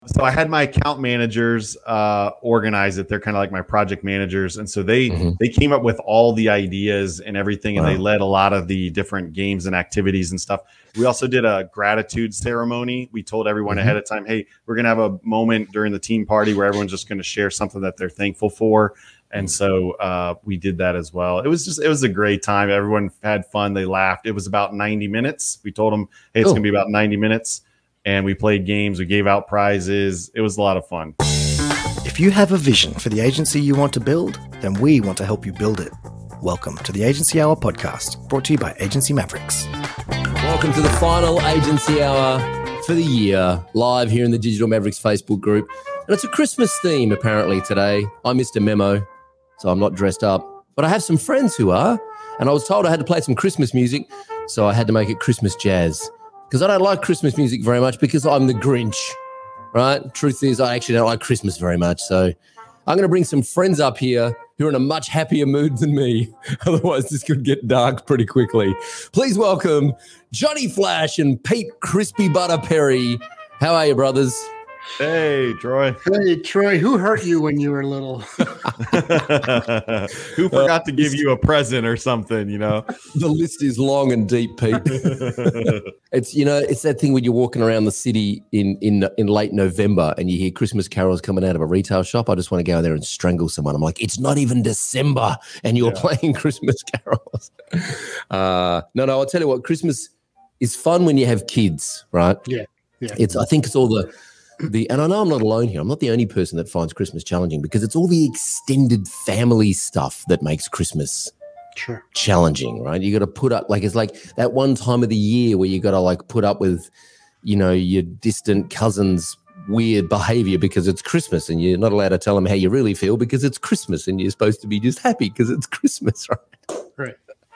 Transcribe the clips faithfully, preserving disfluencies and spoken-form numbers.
So I had my account managers uh, organize it. They're kind of like my project managers. And so they mm-hmm. they came up with all the ideas and everything, and wow. they led a lot of the different games and activities and stuff. We also did a gratitude ceremony. We told everyone mm-hmm. ahead of time, hey, we're going to have a moment during the team party where everyone's just going to share something that they're thankful for. And so uh, we did that as well. It was just, it was a great time. Everyone had fun. They laughed. It was about ninety minutes. We told them, hey, it's cool. going to be about ninety minutes. And we played games. We gave out prizes. It was a lot of fun. If you have a vision for the agency you want to build, then we want to help you build it. Welcome to the Agency Hour podcast, brought to you by Agency Mavericks. Welcome to the final Agency Hour for the year, live here in the Digital Mavericks Facebook group. And it's a Christmas theme, apparently, today. I missed a memo, so I'm not dressed up. But I have some friends who are, and I was told I had to play some Christmas music, so I had to make it Christmas jazz. Because I don't like Christmas music very much because I'm the Grinch, right? Truth is, I actually don't like Christmas very much. So I'm going to bring some friends up here who are in a much happier mood than me. Otherwise, this could get dark pretty quickly. Please welcome Johnny Flash and Pete Crispy Butter Perry. How are you, brothers? Hey, Troy. Hey, Troy. Who hurt you when you were little? Who forgot uh, to give you a present or something, you know? The list is long and deep, Pete. It's, you know, it's that thing when you're walking around the city in, in, in late November and you hear Christmas carols coming out of a retail shop. I just want to go there and strangle someone. I'm like, it's not even December and you're yeah. playing Christmas carols. Uh, no, no, I'll tell you what, Christmas is fun when you have kids, right? Yeah. Yeah. It's, I think it's all the, The and I know I'm not alone here. I'm not the only person that finds Christmas challenging because it's all the extended family stuff that makes Christmas sure. challenging, right? You got to put up, like, it's like that one time of the year where you got to like put up with, you know, your distant cousin's weird behavior because it's Christmas and you're not allowed to tell them how you really feel because it's Christmas and you're supposed to be just happy because it's Christmas, right? Right.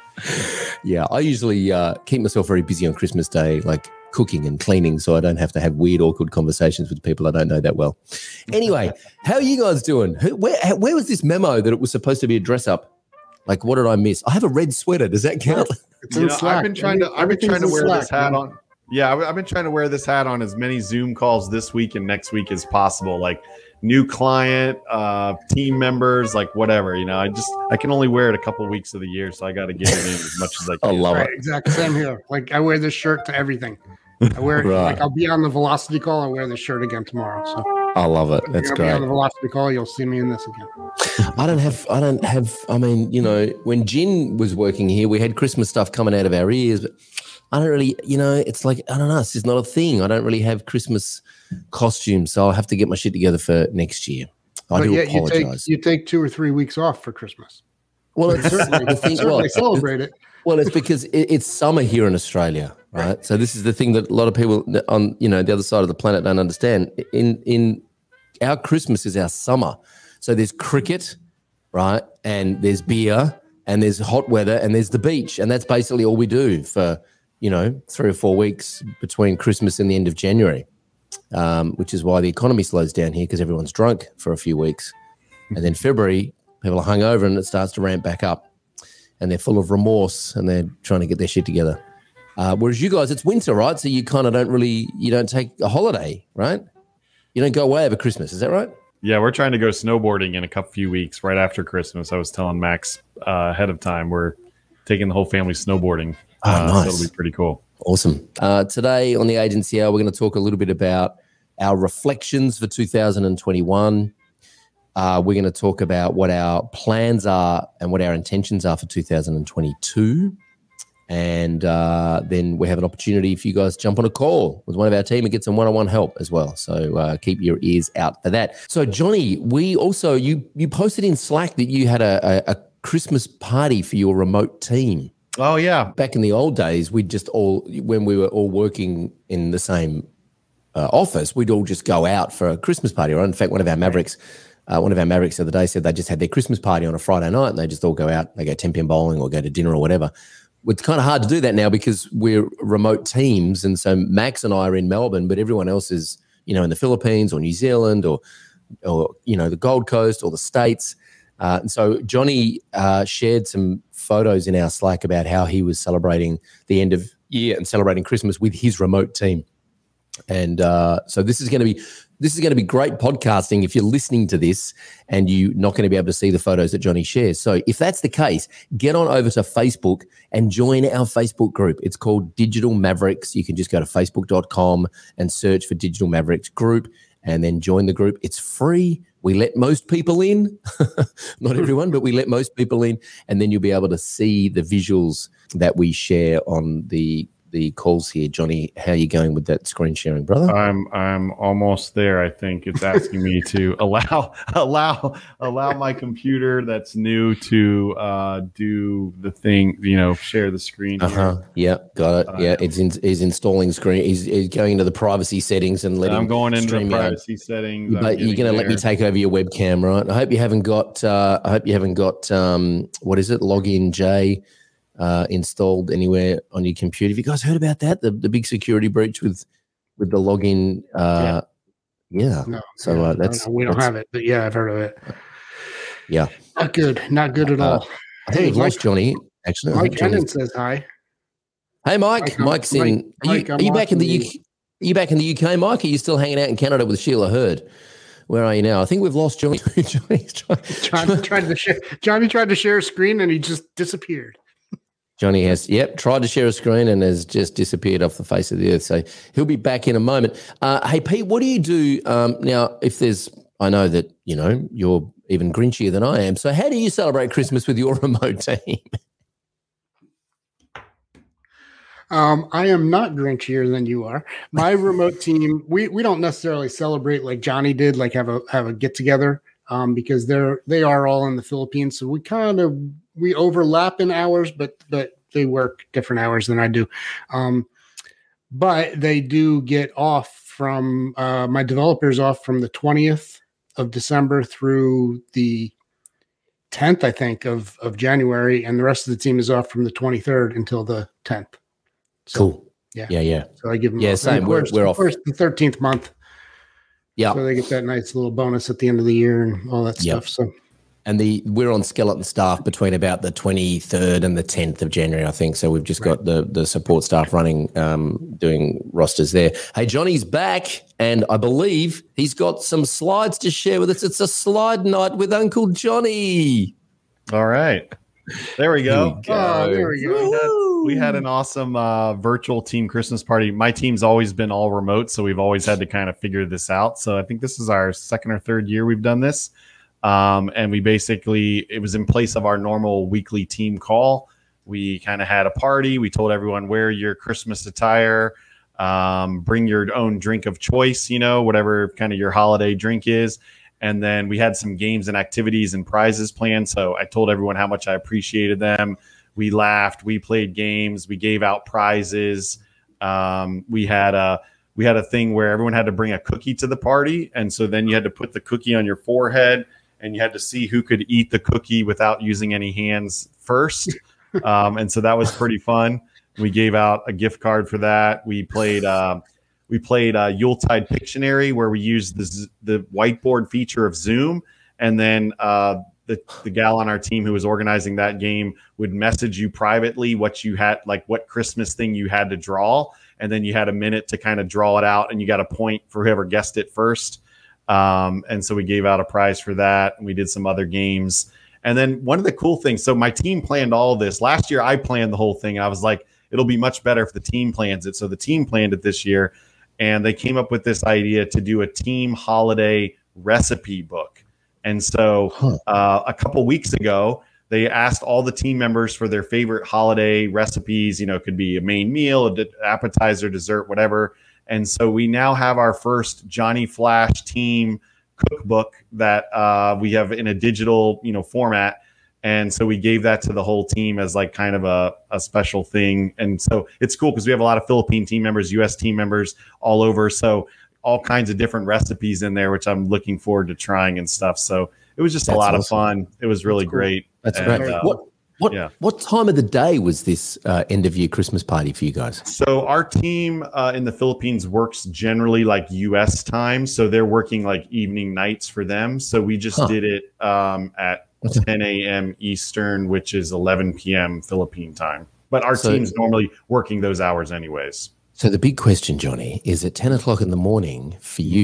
Yeah, I usually uh, keep myself very busy on Christmas Day, like cooking and cleaning, so I don't have to have weird, awkward conversations with people I don't know that well. Anyway, how are you guys doing? Who, where, where was this memo that it was supposed to be a dress up? Like, what did I miss? I have a red sweater. Does that count? It's in know, Slack. I've been trying to. I've been trying to wear Slack, this hat man. on. Yeah, I've been trying to wear this hat on as many Zoom calls this week and next week as possible. Like new client, uh, team members, like whatever. You know, I just I can only wear it a couple of weeks of the year, so I got to get it in as much as I can. I love right, it. Exactly. Same here. Like I wear this shirt to everything. I wear it, right. like I'll be on the velocity call. I'll wear this shirt again tomorrow. So I love it. That's great. Be on the velocity call, you'll see me in this again. I don't have. I don't have. I mean, you know, when Jin was working here, we had Christmas stuff coming out of our ears, but I don't really. You know, it's like I don't know. It's just not a thing. I don't really have Christmas costumes, so I'll have to get my shit together for next year. I but do yet apologize. You take, you take two or three weeks off for Christmas. Well, it's certainly the thing. Certainly well, celebrate it. Well, it's because it, it's summer here in Australia, right? right? So this is the thing that a lot of people on, you know, the other side of the planet don't understand. In in our Christmas is our summer. So there's cricket, right? And there's beer and there's hot weather and there's the beach. And that's basically all we do for, you know, three or four weeks between Christmas and the end of January, um, which is why the economy slows down here because everyone's drunk for a few weeks. And then February, people are hungover and it starts to ramp back up. And they're full of remorse and they're trying to get their shit together. Uh, whereas you guys, it's winter, right? So you kind of don't really, you don't take a holiday, right? You don't go away over Christmas. Is that right? Yeah, we're trying to go snowboarding in a couple few weeks right after Christmas. I was telling Max uh, ahead of time, we're taking the whole family snowboarding. Oh, uh, nice. So it'll be pretty cool. Awesome. Uh, today on the Agency Hour, we're going to talk a little bit about our reflections for two thousand twenty-one. Uh, we're going to talk about what our plans are and what our intentions are for two thousand twenty-two. And uh, then we have an opportunity for you guys to jump on a call with one of our team and get some one-on-one help as well. So uh, keep your ears out for that. So, Johnny, we also, you you posted in Slack that you had a, a, a Christmas party for your remote team. Oh, yeah. Back in the old days, we'd just all, when we were all working in the same uh, office, we'd all just go out for a Christmas party, right? In fact, one of our Mavericks, Uh, one of our Mavericks the other day said they just had their Christmas party on a Friday night and they just all go out, they go ten-pin bowling or go to dinner or whatever. It's kind of hard to do that now because we're remote teams. And so Max and I are in Melbourne, but everyone else is, you know, in the Philippines or New Zealand or, or you know, the Gold Coast or the States. Uh, and so Johnny uh, shared some photos in our Slack about how he was celebrating the end of year and celebrating Christmas with his remote team. And uh, so this is going to be this is going to be great podcasting if you're listening to this and you're not going to be able to see the photos that Johnny shares. So if that's the case, get on over to Facebook and join our Facebook group. It's called Digital Mavericks. You can just go to facebook dot com and search for Digital Mavericks group and then join the group. It's free. We let most people in, not everyone, but we let most people in, and then you'll be able to see the visuals that we share on the the calls here. Johnny, how are you going with that screen sharing, brother? I'm I'm almost there. I think it's asking me to allow allow allow my computer that's new to uh, do the thing. You know, share the screen. Uh huh. Yeah, got it. Uh, yeah, it's in, he's installing screen. He's, he's going into the privacy settings and letting. I'm going into the privacy out. settings. But you're going to let me take over your webcam, right? I hope you haven't got. Uh, I hope you haven't got. Um, what is it? Login J. Uh, installed anywhere on your computer. Have you guys heard about that? The the big security breach with with the login. Uh, yeah. yeah. No, so uh, that's we don't have it, but yeah, I've heard of it. Yeah. Not good. Not good at all. Uh, I think hey, we've lost Johnny. Actually, Mike Hennon says hi. Hey, Mike. Mike Mike's Mike, in. Are you, Mike, are you back in the U K? Are you back in the U K, Mike? Are you still hanging out in Canada with Sheila Hurd? Where are you now? I think we've lost Johnny. Johnny's trying, Johnny tried to share. Johnny tried to share a screen and he just disappeared. Johnny has, yep, tried to share a screen and has just disappeared off the face of the earth. So he'll be back in a moment. Uh, hey, Pete, what do you do um, now if there's, I know that, you know, you're even grinchier than I am. So how do you celebrate Christmas with your remote team? Um, I am not grinchier than you are. My remote team, we, we don't necessarily celebrate like Johnny did, like have a have a get together um, because they're they are all in the Philippines. So we kind of we overlap in hours, but but they work different hours than I do. Um, but they do get off from uh, my developers off from the twentieth of December through the tenth, I think, of of January, and the rest of the team is off from the twenty-third until the tenth. So, cool. Yeah. Yeah. Yeah. So I give them, yeah, same. Course, we're, we're off. First, the thirteenth month. Yeah. So they get that nice little bonus at the end of the year and all that yep. stuff. So, and the we're on skeleton staff between about the twenty-third and the tenth of January, I think. So we've just right. got the the support staff running, um, doing rosters there. Hey, Johnny's back, and I believe he's got some slides to share with us. It's a slide night with Uncle Johnny. All right. There we go. We go. Oh, there we go. We had, we had an awesome uh, virtual team Christmas party. My team's always been all remote, so we've always had to kind of figure this out. So I think this is our second or third year we've done this. Um, and we basically, it was in place of our normal weekly team call. We kind of had a party. We told everyone, wear your Christmas attire, um, bring your own drink of choice, you know, whatever kind of your holiday drink is. And then we had some games and activities and prizes planned. So I told everyone how much I appreciated them. We laughed. We played games. We gave out prizes. Um, we had a we had a thing where everyone had to bring a cookie to the party, and so then you had to put the cookie on your forehead, and you had to see who could eat the cookie without using any hands first. Um, and so that was pretty fun. We gave out a gift card for that. We played. Uh, We played uh, Yuletide Pictionary, where we used the the whiteboard feature of Zoom, and then uh, the the gal on our team who was organizing that game would message you privately what you had, like what Christmas thing you had to draw, and then you had a minute to kind of draw it out, and you got a point for whoever guessed it first. Um, and so we gave out a prize for that, and we did some other games. And then one of the cool things, so my team planned all of this. Last year, I planned the whole thing, and I was like, it'll be much better if the team plans it. So the team planned it this year. And they came up with this idea to do a team holiday recipe book. And so huh. uh, a couple weeks ago, they asked all the team members for their favorite holiday recipes. You know, it could be a main meal, an appetizer, dessert, whatever. And so we now have our first Johnny Flash team cookbook that uh, we have in a digital, you know, format. And so we gave that to the whole team as like kind of a, a special thing. And so it's cool because we have a lot of Philippine team members, U S team members all over. So all kinds of different recipes in there, which I'm looking forward to trying and stuff. So it was just That's a lot awesome. of fun. It was really That's cool. great. That's and, great. Uh, what what yeah. what time of the day was this uh, end of year Christmas party for you guys? So our team uh, in the Philippines works generally like U S time. So they're working like evening nights for them. So we just huh. did it um, at ten a.m. Eastern, which is eleven p.m. Philippine time. But our so, team's normally working those hours anyways. So the big question, Johnny, is at ten o'clock in the morning for you,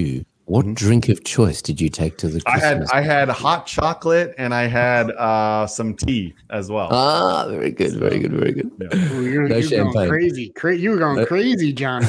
What mm-hmm. drink of choice did you take to the Christmas? I had I had hot chocolate and I had uh, some tea as well. Ah, very good, very good, very good. Yeah. Ooh, you're no you're going crazy. Cra- you were going no. crazy, Johnny.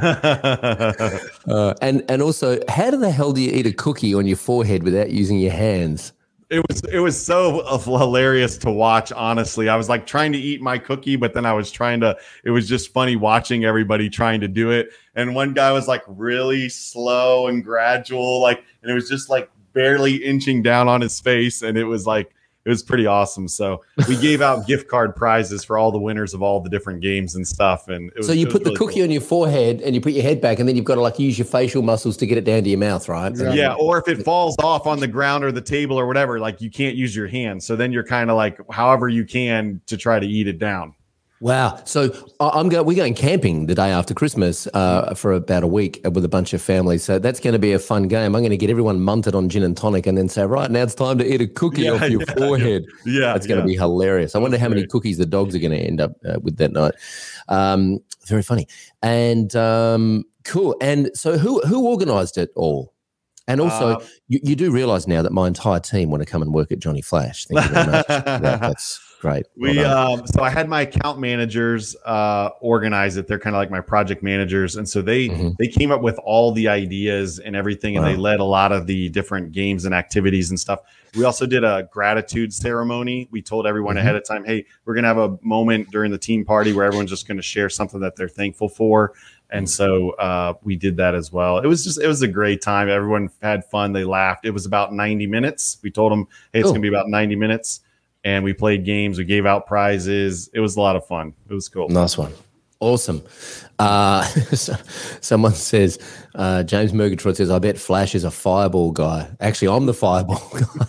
uh, and and also, how the hell do you eat a cookie on your forehead without using your hands? It was it was so hilarious to watch. Honestly, I was like trying to eat my cookie, but then I was trying to. It was just funny watching everybody trying to do it. And one guy was like really slow and gradual, like, and it was just like barely inching down on his face, and it was like it was pretty awesome. So we gave out gift card prizes for all the winners of all the different games and stuff. And it was, so you it put was really the cookie cool. on your forehead and you put your head back, and then you've got to like use your facial muscles to get it down to your mouth, right? Exactly. Yeah. Or if it falls off on the ground or the table or whatever, like you can't use your hands. So then you're kind of like however you can to try to eat it down. Wow. So I'm going, we're going camping the day after Christmas uh, for about a week with a bunch of families. So that's going to be a fun game. I'm going to get everyone munted on gin and tonic and then say, right, now it's time to eat a cookie yeah, off your yeah, forehead. Yeah. That's going to yeah. be hilarious. I wonder that's how many great. cookies the dogs are going to end up uh, with that night. Um, very funny. And um, cool. And so who, who organized it all? And also, uh, you, you do realize now that my entire team want to come and work at Johnny Flash. Thank you very much. that, that's great. We well um, so I had my account managers uh, organize it. They're kind of like my project managers, and so they mm-hmm. they came up with all the ideas and everything, wow. and they led a lot of the different games and activities and stuff. We also did a gratitude ceremony. We told everyone mm-hmm. ahead of time, hey, we're gonna have a moment during the team party where everyone's just going to share something that they're thankful for. And so uh, we did that as well. It was just, it was a great time. Everyone had fun. They laughed. It was about ninety minutes. We told them, hey, it's cool. going to be about ninety minutes. And we played games. We gave out prizes. It was a lot of fun. It was cool. Nice one. Awesome. Uh, so, someone says, uh, James Murgatroyd says, I bet Flash is a fireball guy. Actually, I'm the fireball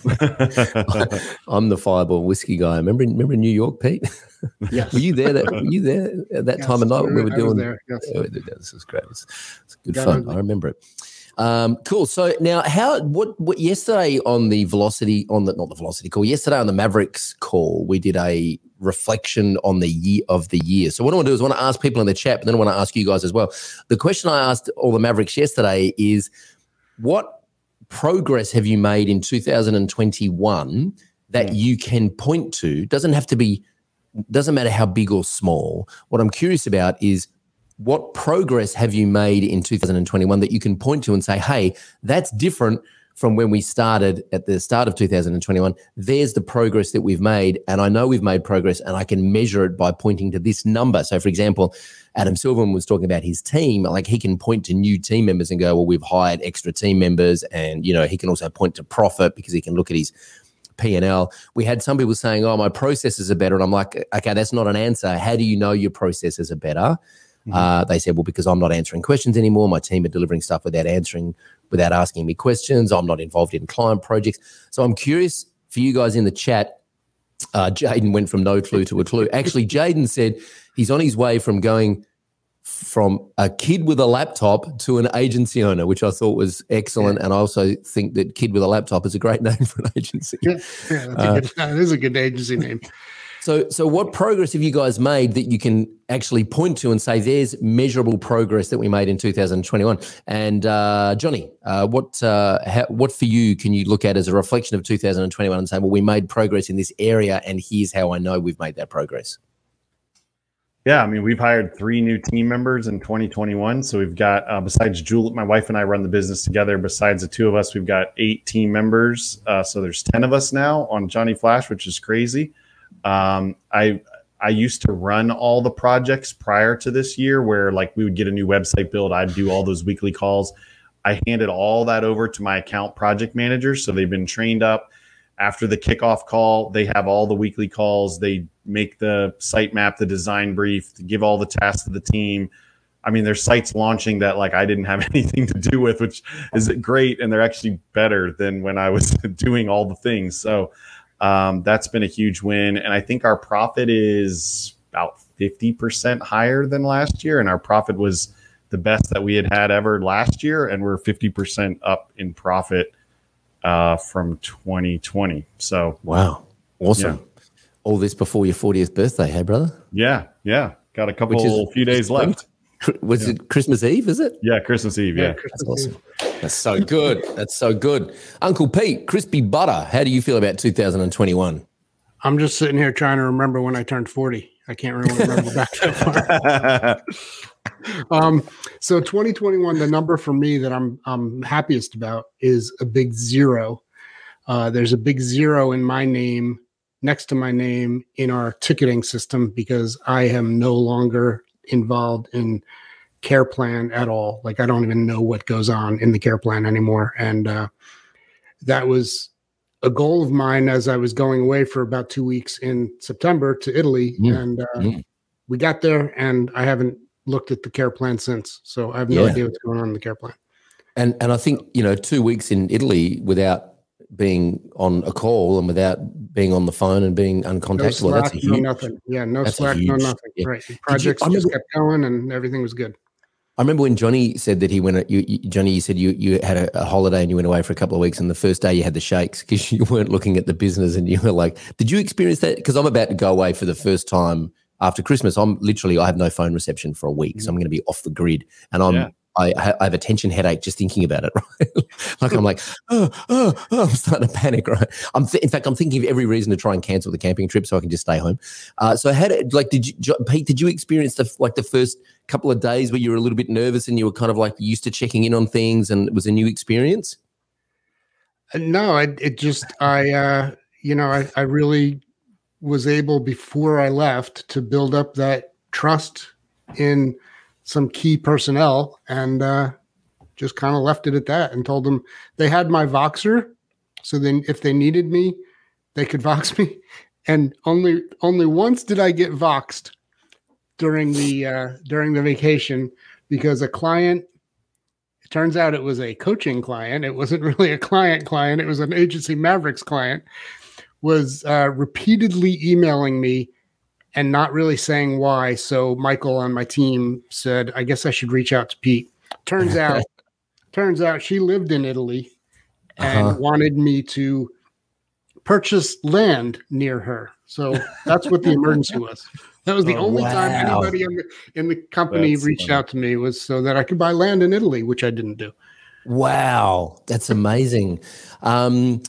guy. I'm the fireball whiskey guy. Remember, remember New York, Pete? Yes. Were you there? That, were you there at that yes, time of night when we were I doing? There, yes. Oh, this was great. It's, it's good Got fun. It. I remember it. Um, cool. So now, how? What? What? Yesterday on the Velocity, on the not the Velocity call. Yesterday on the Mavericks call, we did a reflection on the year of the year. So what I want to do is I want to ask people in the chat, but then I want to ask you guys as well. The question I asked all the Mavericks yesterday is, what progress have you made in two thousand twenty-one that you can point to? Doesn't have to be. Doesn't matter how big or small. What I'm curious about is, what progress have you made in two thousand twenty-one that you can point to and say, hey, that's different from when we started at the start of two thousand twenty-one. There's the progress that we've made, and I know we've made progress, and I can measure it by pointing to this number. So, for example, Adam Silverman was talking about his team. Like, he can point to new team members and go, well, we've hired extra team members, and, you know, he can also point to profit because he can look at his P and L. We had some people saying, oh, my processes are better. And I'm like, okay, that's not an answer. How do you know your processes are better? Mm-hmm. Uh, they said, well, because I'm not answering questions anymore. My team are delivering stuff without answering, without asking me questions. I'm not involved in client projects. So I'm curious for you guys in the chat. Uh, Jaden went from no clue to a clue. Actually, Jaden said he's on his way from going from a kid with a laptop to an agency owner, which I thought was excellent. Yeah. And I also think that kid with a laptop is a great name for an agency. Yeah, yeah that's uh, a good, that is a good agency name. So, so what progress have you guys made that you can actually point to and say there's measurable progress that we made in two thousand twenty-one? And uh, Johnny, uh, what uh, how, what for you can you look at as a reflection of two thousand twenty-one and say, well, we made progress in this area, and here's how I know we've made that progress? Yeah, I mean, we've hired three new team members in twenty twenty-one. So we've got, uh, besides Julie, my wife and I run the business together. Besides the two of us, we've got eight team members. Uh, so there's ten of us now on Johnny Flash, which is crazy. Um, I I used to run all the projects prior to this year, where like we would get a new website build. I'd do all those weekly calls. I handed all that over to my account project managers. So they've been trained up. After the kickoff call, they have all the weekly calls. They make the site map, the design brief, to give all the tasks to the team. I mean, there's sites launching that like I didn't have anything to do with, which is great. And they're actually better than when I was doing all the things. So um, that's been a huge win. And I think our profit is about fifty percent higher than last year. And our profit was the best that we had had ever last year. And we're fifty percent up in profit uh, from twenty twenty. So, wow. Awesome. Yeah. All this before your fortieth birthday. Hey, brother. Yeah. Yeah. Got a couple, is, few days left. Was yeah. it Christmas Eve, is it? Yeah, Christmas Eve, yeah. yeah Christmas That's awesome. Eve. That's so good. That's so good. Uncle Pete, crispy butter, how do you feel about two thousand twenty-one? I'm just sitting here trying to remember when I turned forty. I can't really remember back that far. um, so twenty twenty-one, the number for me that I'm I'm happiest about is a big zero. Uh, there's a big zero in my name, next to my name in our ticketing system, because I am no longer involved in care plan at all. Like I don't even know what goes on in the care plan anymore. And uh, that was a goal of mine as I was going away for about two weeks in September to Italy. Mm. And uh, mm. we got there and I haven't looked at the care plan since. So I have no yeah. idea what's going on in the care plan. And, and I think, you know, two weeks in Italy without being on a call and without being on the phone and being uncontactable. No Slack, that's a huge, no nothing. Yeah, no Slack, huge, no nothing. Yeah. Right. Projects you, just remember, kept going and everything was good. I remember when Johnny said that he went, you, you, Johnny, you said you you had a, a holiday and you went away for a couple of weeks, and the first day you had the shakes because you weren't looking at the business and you were like, did you experience that? Because I'm about to go away for the first time after Christmas. I'm literally, I have no phone reception for a week. Mm-hmm. So I'm going to be off the grid and I'm, yeah. I, I have a tension headache just thinking about it, right? Like I'm like, oh, oh, oh, I'm starting to panic, right? I'm th- in fact, I'm thinking of every reason to try and cancel the camping trip so I can just stay home. Uh, so how did, like, did you, Pete, did you experience the, like the first couple of days where you were a little bit nervous and you were kind of like used to checking in on things and it was a new experience? No, I, it just, I, uh, you know, I, I really was able before I left to build up that trust in some key personnel and uh, just kind of left it at that and told them they had my Voxer. So then if they needed me, they could Vox me. And only only once did I get Voxed during the uh, during the vacation because a client, it turns out it was a coaching client. It wasn't really a client client. It was an Agency Mavericks client, was uh, repeatedly emailing me and not really saying why. So Michael on my team said, I guess I should reach out to Pete. Turns out, turns out she lived in Italy and uh-huh. wanted me to purchase land near her. So that's what the emergency was. That was the oh, only wow. time anybody in the, in the company that's reached funny. out to me was so that I could buy land in Italy, which I didn't do. Wow. That's amazing. Um,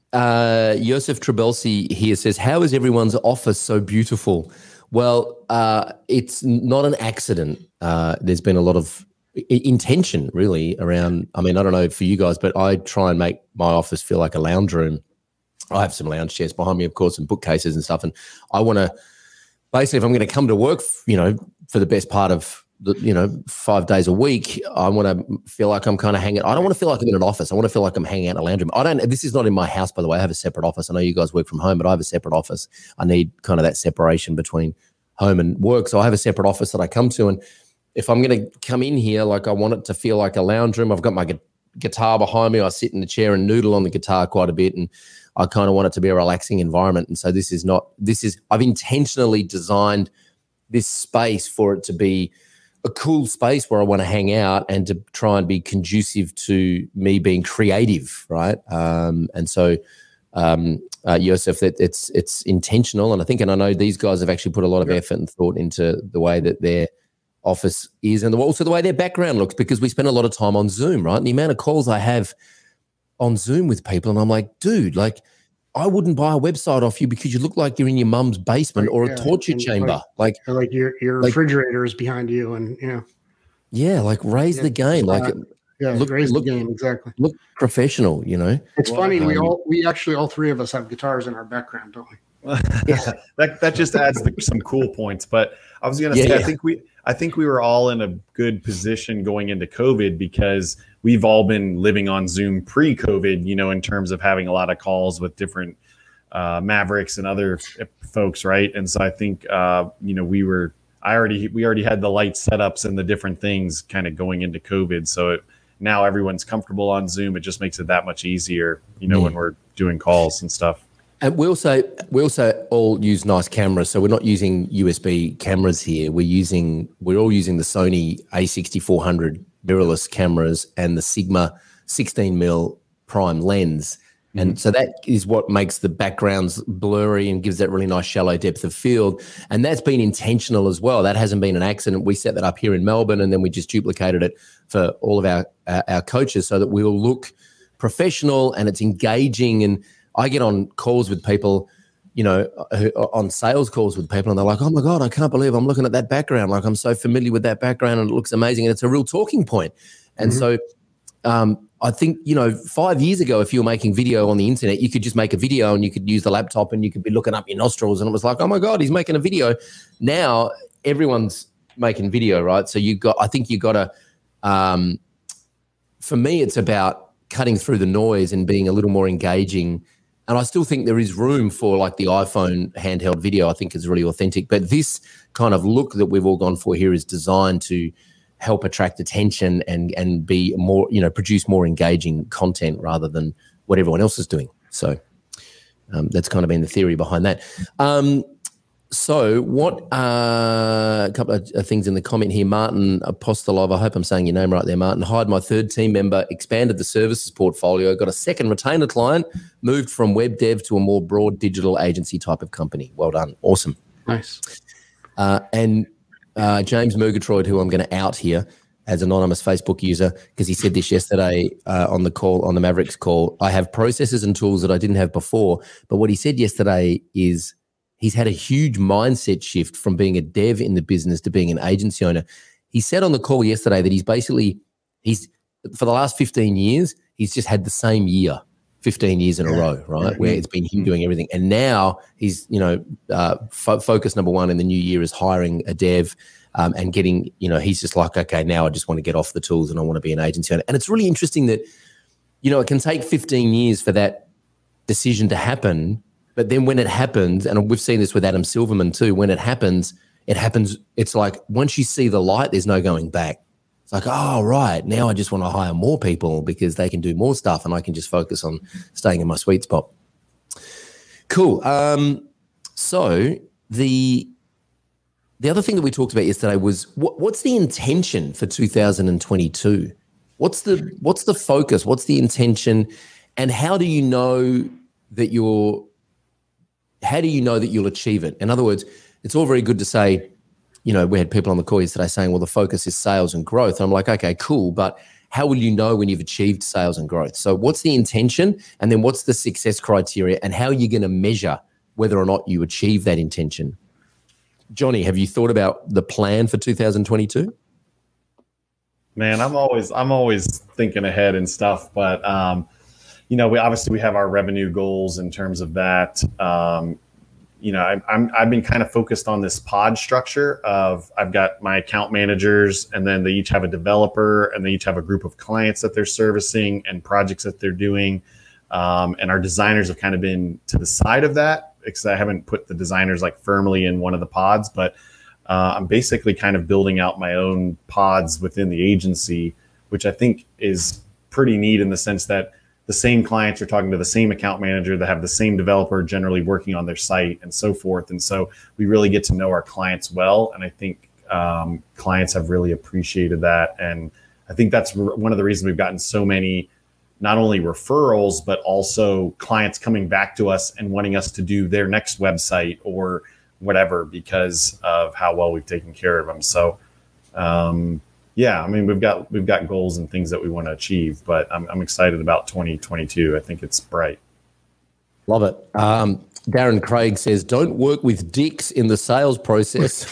Uh, Joseph Trebelsi here says, how is everyone's office so beautiful? Well, uh, it's not an accident. Uh, there's been a lot of I- intention really around, I mean, I don't know for you guys, but I try and make my office feel like a lounge room. I have some lounge chairs behind me, of course, and bookcases and stuff. And I want to, basically, if I'm going to come to work, you know, for the best part of the, you know, five days a week, I want to feel like I'm kind of hanging. I don't want to feel like I'm in an office. I want to feel like I'm hanging out in a lounge room. I don't, this is not in my house, by the way. I have a separate office. I know you guys work from home, but I have a separate office. I need kind of that separation between home and work. So I have a separate office that I come to. And if I'm going to come in here, like I want it to feel like a lounge room. I've got my gu- guitar behind me. I sit in the chair and noodle on the guitar quite a bit. And I kind of want it to be a relaxing environment. And so this is not, this is, I've intentionally designed this space for it to be a cool space where I want to hang out and to try and be conducive to me being creative, right? Um, and so, um, uh, Joseph, that it's it's intentional, and I think, and I know these guys have actually put a lot of effort and thought into the way that their office is, and the, also the way their background looks, because we spend a lot of time on Zoom, right? And the amount of calls I have on Zoom with people, and I'm like, dude, like, I wouldn't buy a website off you because you look like you're in your mum's basement or yeah, a torture chamber. Like, like, like your your like, refrigerator is behind you, and you know. Yeah, like raise yeah, the game. Like, uh, yeah, look, raise look, the game exactly. Look professional, you know. It's well, funny. Um, we all we actually all three of us have guitars in our background, don't we? yeah, that that just adds the, some cool points. But I was gonna yeah, say, yeah. I think we I think we were all in a good position going into COVID because we've all been living on Zoom pre-COVID, you know, in terms of having a lot of calls with different uh, Mavericks and other folks, right? And so I think, uh, you know, we were, I already, we already had the light setups and the different things kind of going into COVID. So it, now everyone's comfortable on Zoom. It just makes it that much easier, you know, mm. when we're doing calls and stuff. And we also we also all use nice cameras, so we're not using U S B cameras here. We're using we're all using the Sony A sixty-four hundred mirrorless cameras and the Sigma sixteen millimeter prime lens. And Mm-hmm. so that is what makes the backgrounds blurry and gives that really nice shallow depth of field. And that's been intentional as well. That hasn't been an accident. We set that up here in Melbourne, and then we just duplicated it for all of our uh, our coaches so that we'll look professional and it's engaging. And I get on calls with people, you know, who, on sales calls with people, and they're like, oh my God, I can't believe I'm looking at that background. Like, I'm so familiar with that background and it looks amazing. And it's a real talking point. And mm-hmm. so um, I think, you know, five years ago, if you were making video on the internet, you could just make a video and you could use the laptop and you could be looking up your nostrils and it was like, oh my God, he's making a video. Now everyone's making video, right? So you got, I think you got to, um, for me, it's about cutting through the noise and being a little more engaging. And I still think there is room for like the iPhone handheld video, I think is really authentic. But this kind of look that we've all gone for here is designed to help attract attention and and be more, you know, produce more engaging content rather than what everyone else is doing. So um, that's kind of been the theory behind that. Um, so what, uh, a couple of things in the comment here. Martin Apostolov, I hope I'm saying your name right there, Martin. Hired my third team member, expanded the services portfolio, got a second retainer client, moved from web dev to a more broad digital agency type of company. Well done. Awesome. Nice. Uh, and Uh, James Murgatroyd, who I'm going to out here as anonymous Facebook user, because he said this yesterday uh, on the call, on the Mavericks call. I have processes and tools that I didn't have before. But what he said yesterday is he's had a huge mindset shift from being a dev in the business to being an agency owner. He said on the call yesterday that he's basically, he's for the last fifteen years, he's just had the same year, fifteen years in a row, right, where it's been him doing everything. And now he's, you know, uh, fo- focus number one in the new year is hiring a dev um, and getting, you know, he's just like, okay, now I just want to get off the tools and I want to be an agency owner. And it's really interesting that, you know, it can take fifteen years for that decision to happen. But then when it happens, and we've seen this with Adam Silverman too, when it happens, it happens, it's like once you see the light, there's no going back. It's like, oh, right, now I just want to hire more people because they can do more stuff and I can just focus on staying in my sweet spot. Cool. Um, so the the other thing that we talked about yesterday was what, what's the intention for two thousand twenty-two? What's the what's the focus? What's the intention? And how do you know that you're how do you know that you'll achieve it? In other words, it's all very good to say, you know, we had people on the call yesterday saying, well, the focus is sales and growth. And I'm like, okay, cool. But how will you know when you've achieved sales and growth? So what's the intention? And then what's the success criteria? And how are you going to measure whether or not you achieve that intention? Johnny, have you thought about the plan for two thousand twenty-two? Man, I'm always, I'm always thinking ahead and stuff, but, um, you know, we obviously we have our revenue goals in terms of that. Um, You know, I, I'm I've been kind of focused on this pod structure of I've got my account managers, and then they each have a developer, and they each have a group of clients that they're servicing and projects that they're doing. Um, and our designers have kind of been to the side of that because I haven't put the designers like firmly in one of the pods. But uh, I'm basically kind of building out my own pods within the agency, which I think is pretty neat in the sense that the same clients are talking to the same account manager that have the same developer generally working on their site and so forth. And so we really get to know our clients well. And I think um, clients have really appreciated that. And I think that's r- one of the reasons we've gotten so many, not only referrals, but also clients coming back to us and wanting us to do their next website or whatever because of how well we've taken care of them. So, um, yeah, I mean, we've got we've got goals and things that we want to achieve, but I'm I'm excited about twenty twenty-two. I think it's bright. Love it. Um, Darren Craig says, don't work with dicks in the sales process.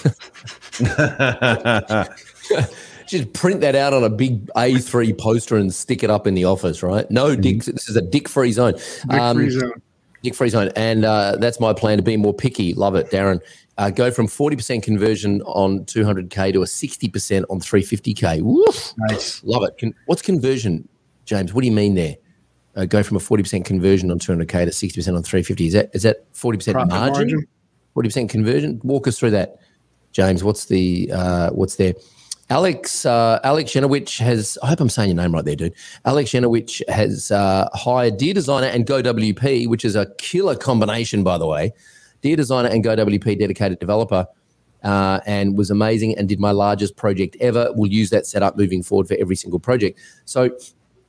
Just print that out on a big A three poster and stick it up in the office, right? No mm-hmm. dicks. This is a dick-free zone. Dick-free um, zone. Dick-free zone. And uh, that's my plan, to be more picky. Love it, Darren. Uh, go from forty percent conversion on two hundred K to a sixty percent on three hundred fifty K. Woof. Nice. Love it. Con- what's conversion, James? What do you mean there? Uh, go from a forty percent conversion on two hundred K to sixty percent on three hundred fifty. Is that is that forty percent margin? margin? forty percent conversion? Walk us through that, James. What's the uh, what's there? Alex uh, Alex Jenowich has, I hope I'm saying your name right there, dude. Alex Jenowich has uh, hired Dear Designer and GoWP, which is a killer combination, by the way. Dear Designer and GoWP dedicated developer, uh, and was amazing and did my largest project ever. We'll use that setup moving forward for every single project. So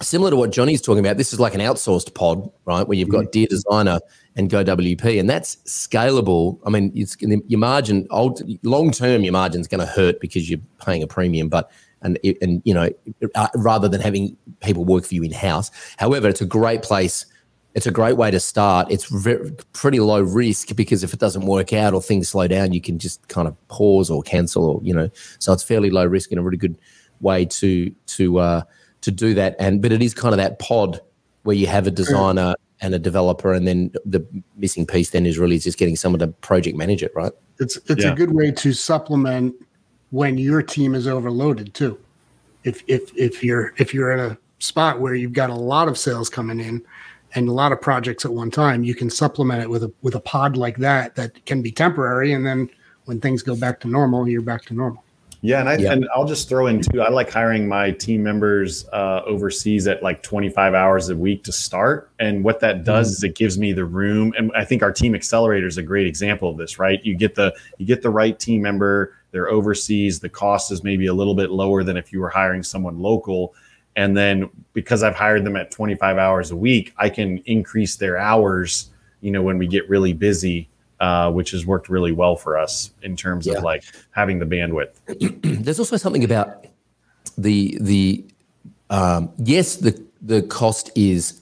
similar to what Johnny's talking about, this is like an outsourced pod, right, where you've got Dear Designer and Go W P, and that's scalable. I mean, it's your margin, old, long-term, your margin's going to hurt because you're paying a premium, but and and you know, uh, rather than having people work for you in-house. However, it's a great place. It's a great way to start. It's very, pretty low risk because if it doesn't work out or things slow down, you can just kind of pause or cancel, or you know. So it's fairly low risk and a really good way to to uh, to do that. And but it is kind of that pod where you have a designer and a developer, and then the missing piece then is really just getting someone to project manage it, right? It's it's Yeah. a good way to supplement when your team is overloaded too. If if if you're if you're in a spot where you've got a lot of sales coming in and a lot of projects at one time, you can supplement it with a with a pod like that that can be temporary, and then when things go back to normal, you're back to normal. Yeah, and I Yeah. and I'll just throw in too. I like hiring my team members uh, overseas at like twenty-five hours a week to start, and what that does is it gives me the room. And I think our team accelerator is a great example of this, right? You get the you get the right team member. They're overseas. The cost is maybe a little bit lower than if you were hiring someone local. And then because I've hired them at twenty-five hours a week, I can increase their hours, you know, when we get really busy, uh, which has worked really well for us in terms Yeah. of like having the bandwidth. There's also something about the the um, yes, the the cost is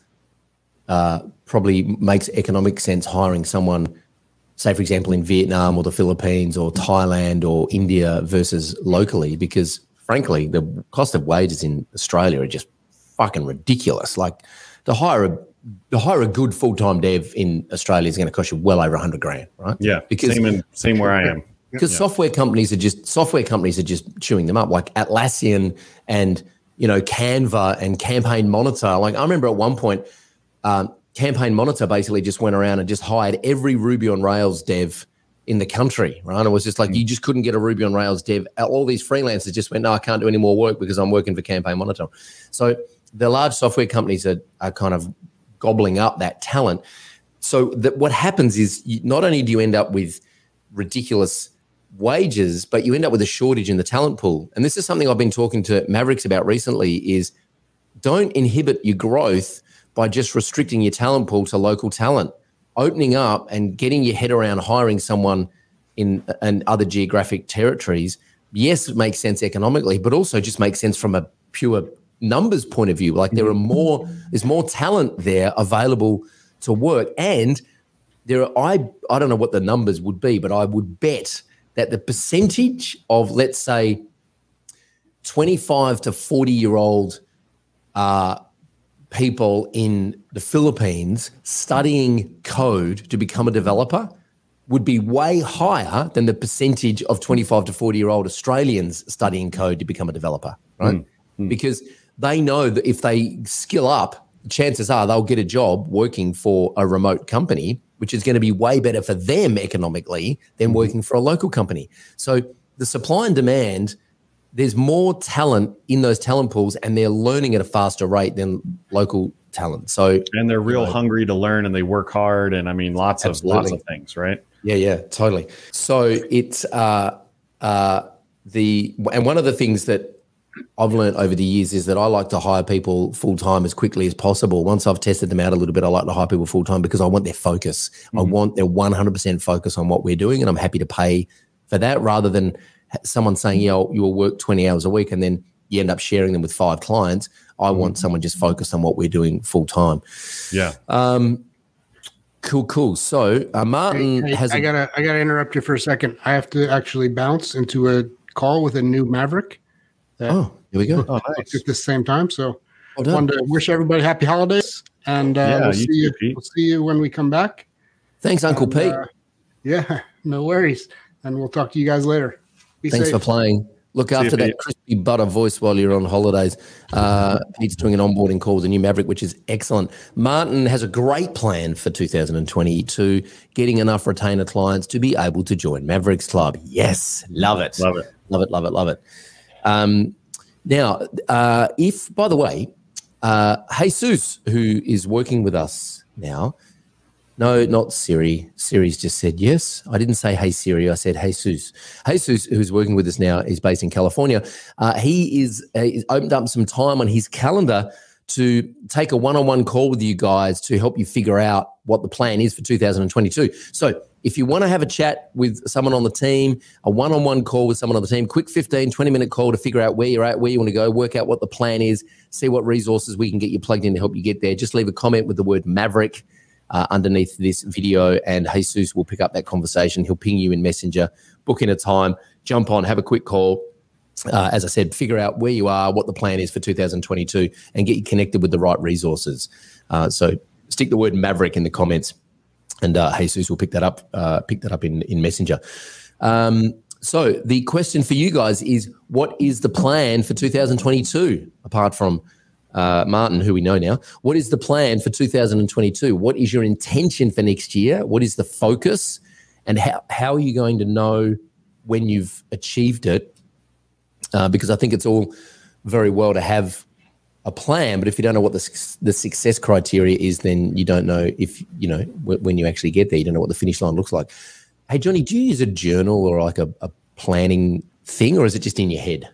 uh, probably makes economic sense hiring someone, say for example in Vietnam or the Philippines or Thailand or India versus locally, because frankly the cost of wages in Australia are just fucking ridiculous. Like to hire a to hire a good full time dev in Australia is going to cost you well over a hundred grand, right? Yeah, because same in, same where I am. because software companies are just software companies are just chewing them up, like Atlassian and you know Canva and Campaign Monitor. Like I remember at one point, um, Campaign Monitor basically just went around and just hired every Ruby on Rails dev in the country, right? It was just like you just couldn't get a Ruby on Rails dev. All these freelancers just went, no, I can't do any more work because I'm working for Campaign Monitor. So the large software companies are are kind of gobbling up that talent. So that what happens is you, not only do you end up with ridiculous wages, but you end up with a shortage in the talent pool. And this is something I've been talking to Mavericks about recently is don't inhibit your growth by just restricting your talent pool to local talent. Opening up and getting your head around hiring someone in, in other geographic territories, yes, it makes sense economically, but also just makes sense from a pure numbers point of view. Like there are more, there's more talent there available to work. And there are, I, I don't know what the numbers would be, but I would bet that the percentage of, let's say, twenty-five to forty year old uh, people in the Philippines studying code to become a developer would be way higher than the percentage of twenty-five to forty year old Australians studying code to become a developer, right? Mm, mm. Because they know that if they skill up, chances are they'll get a job working for a remote company, which is going to be way better for them economically than working for a local company. So the supply and demand, there's more talent in those talent pools and they're learning at a faster rate than local talent. So and they're real you know, hungry to learn and they work hard. And I mean, lots absolutely. of lots of things, right? Yeah, yeah, totally. So it's uh, uh, the, and one of the things that I've learned over the years is that I like to hire people full-time as quickly as possible. Once I've tested them out a little bit, I like to hire people full-time because I want their focus. Mm-hmm. I want their one hundred percent focus on what we're doing, and I'm happy to pay for that rather than someone saying, yeah, you will work twenty hours a week and then you end up sharing them with five clients. I mm-hmm. want someone just focused on what we're doing full-time. Yeah. Um, cool, cool. So uh, Martin hey, hey, has... I a- gotta, I gotta interrupt you for a second. I have to actually bounce into a call with a new Maverick. Oh, here we go. Oh, nice. At the same time. So well I wanted to wish everybody happy holidays. And uh, Yeah, we'll, you see you, too, Pete. we'll see you when we come back. Thanks, Uncle And, Pete. Uh, yeah, no worries. And we'll talk to you guys later. Be Thanks safe. for playing. Look See after you, that Pete. crispy butter voice while you're on holidays. Uh, Pete's doing an onboarding call with the new Maverick, which is excellent. Martin has a great plan for two thousand twenty-two, getting enough retainer clients to be able to join Mavericks Club. Yes, love it. Love it. Love it, love it, love it. Um, now, uh, if, by the way, uh, Jesus, who is working with us now, no, not Siri. Siri's just said yes. I didn't say, hey, Siri. I said, Jesus. Jesus, who's working with us now, is based in California. Uh, he is uh, he's opened up some time on his calendar to take a one-on-one call with you guys to help you figure out what the plan is for two thousand twenty-two. So if you want to have a chat with someone on the team, a one-on-one call with someone on the team, quick fifteen, twenty-minute call to figure out where you're at, where you want to go, work out what the plan is, see what resources we can get you plugged in to help you get there, just leave a comment with the word Maverick uh, underneath this video, and Jesus will pick up that conversation. He'll ping you in Messenger, book in a time, jump on, have a quick call. Uh, as I said, figure out where you are, what the plan is for two thousand twenty-two, and get you connected with the right resources. Uh, so stick the word Maverick in the comments, and uh, Jesus will pick that up. Uh, pick that up in in Messenger. Um, so the question for you guys is: what is the plan for two thousand twenty-two? Apart from uh, Martin, who we know now, what is the plan for two thousand twenty-two? What is your intention for next year? What is the focus, and how how are you going to know when you've achieved it? Uh, because I think it's all very well to have a plan, but if you don't know what the the success criteria is, then you don't know if, you know, w- when you actually get there, you don't know what the finish line looks like. Hey, Johnny, do you use a journal or like a, a planning thing, or is it just in your head?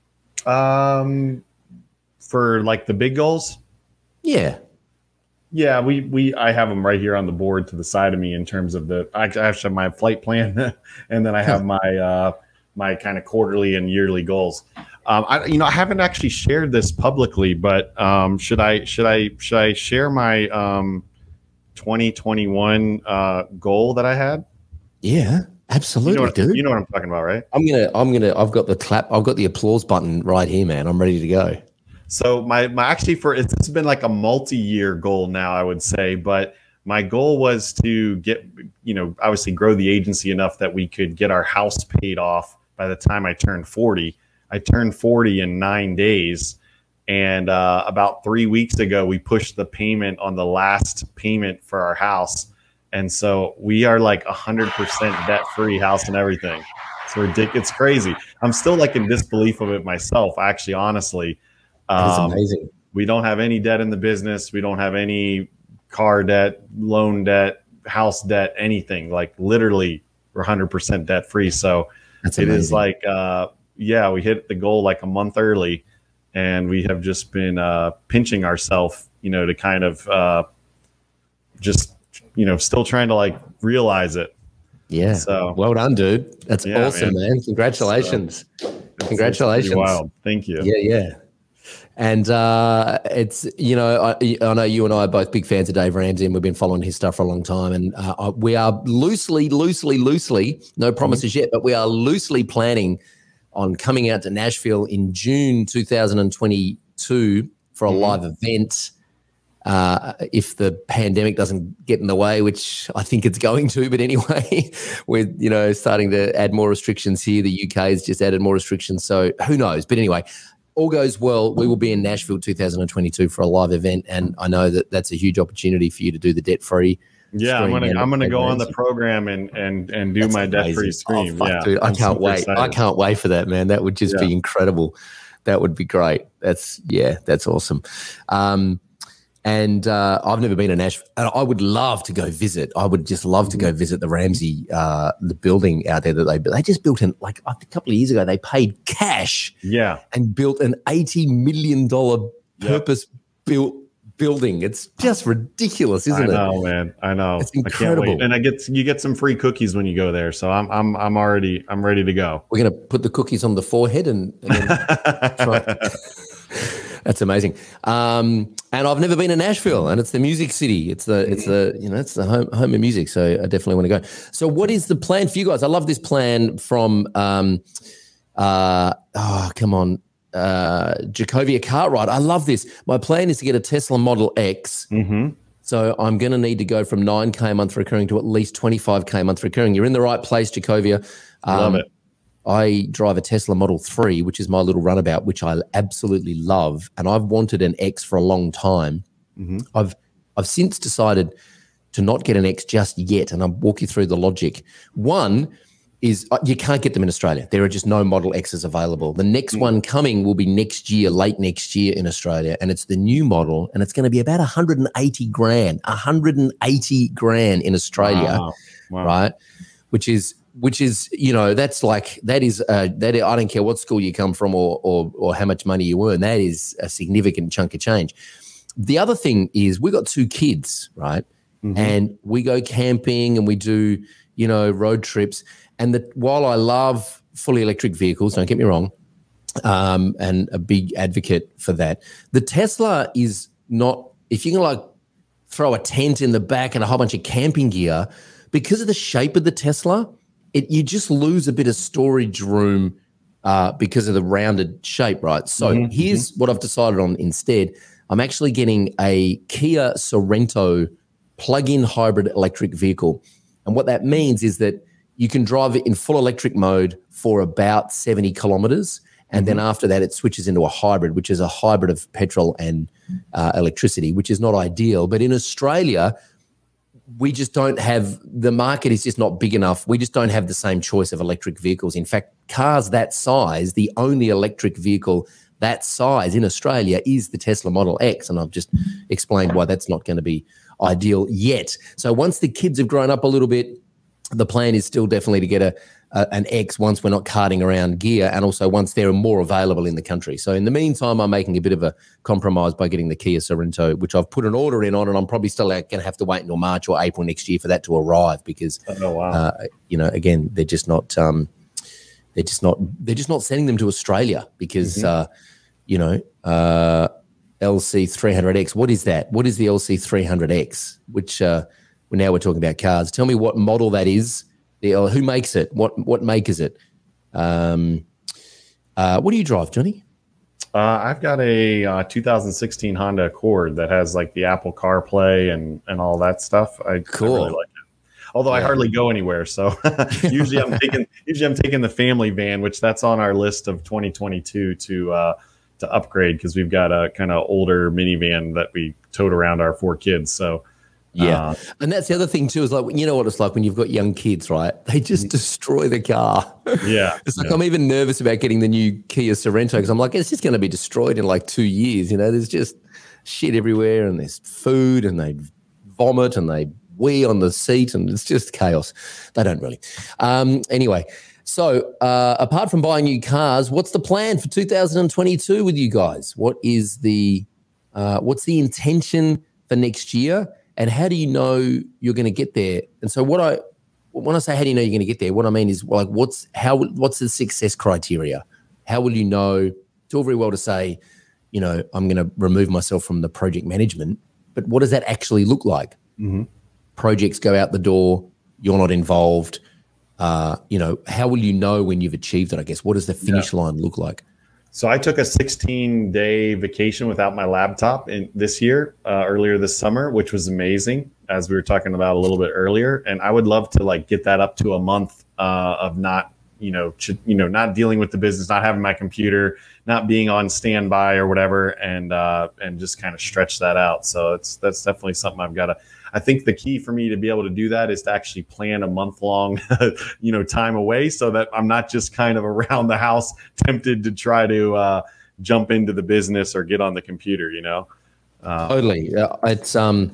Um, for like the big goals? Yeah. Yeah, we, we I have them right here on the board to the side of me in terms of the, I actually have my flight plan and then I have my, uh, my kind of quarterly and yearly goals. Um, I, you know, I haven't actually shared this publicly, but um, should I, should I, should I share my um, twenty twenty-one uh, goal that I had? Yeah, absolutely, you know what, dude. You know what I'm talking about, right? I'm gonna, I'm gonna, I've got the clap, I've got the applause button right here, man. I'm ready to go. So my, my actually for it's, it's been like a multi-year goal now, I would say, but my goal was to get, you know, obviously grow the agency enough that we could get our house paid off by the time I turned forty. I turned forty in nine days. And uh, about three weeks ago, we pushed the payment on the last payment for our house. And so we are like one hundred percent debt-free house and everything. It's ridiculous. It's crazy. I'm still like in disbelief of it myself, actually, honestly. Um, That's amazing. We don't have any debt in the business. We don't have any car debt, loan debt, house debt, anything. Like literally we're one hundred percent debt free. So That's it amazing. is like, uh, yeah, we hit the goal like a month early, and we have just been uh, pinching ourselves, you know, to kind of uh, just, you know, still trying to like realize it. Yeah. So well done, dude. That's yeah, awesome, man. man. Congratulations. So, Congratulations. Wild. Thank you. Yeah, yeah. And uh, it's, you know, I, I know you and I are both big fans of Dave Ramsey, and we've been following his stuff for a long time. And uh, we are loosely, loosely, loosely, no promises yet, but we are loosely planning on coming out to Nashville in June two thousand twenty-two for a mm-hmm. live event. Uh, if the pandemic doesn't get in the way, which I think it's going to, but anyway, we're, you know, starting to add more restrictions here. The U K has just added more restrictions. So who knows? But anyway, all goes well, we will be in Nashville two thousand twenty-two for a live event, and I know that that's a huge opportunity for you to do the debt-free. Yeah, I'm gonna I'm gonna go on the program and and and do that's my amazing. debt-free stream. Oh, fuck, yeah, dude, I I'm can't wait. excited. I can't wait for that, man. That would just yeah. be incredible. That would be great. That's yeah, that's awesome. Um, and uh, I've never been to Nashville. I would love to go visit. I would just love to go visit the Ramsey, uh, the building out there that they they just built in. Like a couple of years ago, they paid cash, yeah, and built an eighty million dollar purpose built building. It's just ridiculous, isn't it? I know, it? man. I know. It's incredible. I can't wait. And I get you get some free cookies when you go there. So I'm I'm I'm already I'm ready to go. We're gonna put the cookies on the forehead and, and then try. That's amazing. Um, and I've never been to Nashville, and it's the music city. It's the it's the you know it's the home home of music. So I definitely want to go. So what is the plan for you guys? I love this plan from um, uh, oh come on. Uh, Jacovia Cartwright. I love this. My plan is to get a Tesla Model X. Mm-hmm. So I'm going to need to go from nine K a month recurring to at least twenty-five K a month recurring. You're in the right place, Jacovia. Um, love it. I drive a Tesla Model three, which is my little runabout, which I absolutely love. And I've wanted an X for a long time. Mm-hmm. I've I've since decided to not get an X just yet, and I'll walk you through the logic. One is uh, you can't get them in Australia. There are just no Model X's available. The next mm. one coming will be next year, late next year in Australia, and it's the new model, and it's going to be about one hundred eighty grand, one hundred eighty grand in Australia, wow. Wow. right? Which is which is you know that's like that is uh, that is, I don't care what school you come from or or or how much money you earn. That is a significant chunk of change. the other thing is we got two kids, right? Mm-hmm. And we go camping and we do, you know, road trips. And the, while I love fully electric vehicles, don't get me wrong, um, and a big advocate for that, the Tesla is not, if you can like throw a tent in the back and a whole bunch of camping gear, because of the shape of the Tesla, it you just lose a bit of storage room uh, because of the rounded shape, right? So mm-hmm. here's what I've decided on instead. I'm actually getting a Kia Sorento plug-in hybrid electric vehicle. And what that means is that you can drive it in full electric mode for about seventy kilometers. And mm-hmm. then after that, it switches into a hybrid, which is a hybrid of petrol and uh, electricity, which is not ideal. But in Australia, we just don't have, the market is just not big enough. We just don't have the same choice of electric vehicles. In fact, cars that size, the only electric vehicle that size in Australia is the Tesla Model X. And I've just explained why that's not going to be ideal yet. So once the kids have grown up a little bit, the plan is still definitely to get a, a an X once we're not carting around gear, and also once they're more available in the country. So in the meantime, I'm making a bit of a compromise by getting the Kia Sorento, which I've put an order in on, and I'm probably still going to have to wait until March or April next year for that to arrive because, oh, wow. uh, you know, again, they're just not, um, they're just not, they're just not sending them to Australia because, mm-hmm. uh, you know, uh, L C three hundred X. What is that? What is the L C three hundred X? Which uh, well, now we're talking about cars. Tell me what model that is. The uh, who makes it? What what make is it? Um, uh, what do you drive, Johnny? Uh, I've got a uh, two thousand sixteen Honda Accord that has like the Apple CarPlay and and all that stuff. I, cool. I really like it. Although yeah. I hardly go anywhere, so usually I'm taking usually I'm taking the family van, which that's on our list of twenty twenty-two to. Uh, to upgrade because we've got a kind of older minivan that we tote around our four kids. So yeah. Uh, and that's the other thing too, is like, you know what it's like when you've got young kids, right? They just destroy the car. Yeah. It's like, yeah. I'm even nervous about getting the new Kia Sorento because I'm like, it's just going to be destroyed in like two years. You know, there's just shit everywhere and there's food and they vomit and they wee on the seat and it's just chaos. They don't really. Um, anyway, So uh, apart from buying new cars, what's the plan for two thousand twenty-two with you guys? What is the uh, what's the intention for next year, and how do you know you're going to get there? And so what I when I say how do you know you're going to get there, what I mean is like what's how what's the success criteria? How will you know? It's all very well to say, you know, I'm going to remove myself from the project management, but what does that actually look like? Mm-hmm. Projects go out the door, you're not involved. Uh, you know, how will you know when you've achieved it, I guess? What does the finish yeah. line look like? So I took a sixteen day vacation without my laptop in this year, uh, earlier this summer, which was amazing, as we were talking about a little bit earlier. And I would love to like get that up to a month uh, of not, you know, ch- you know, not dealing with the business, not having my computer, not being on standby or whatever, and uh, and just kind of stretch that out. So it's that's definitely something I've got to. I think the key for me to be able to do that is to actually plan a month long, you know, time away so that I'm not just kind of around the house tempted to try to uh, jump into the business or get on the computer, you know? Uh, totally. Uh, it's, um,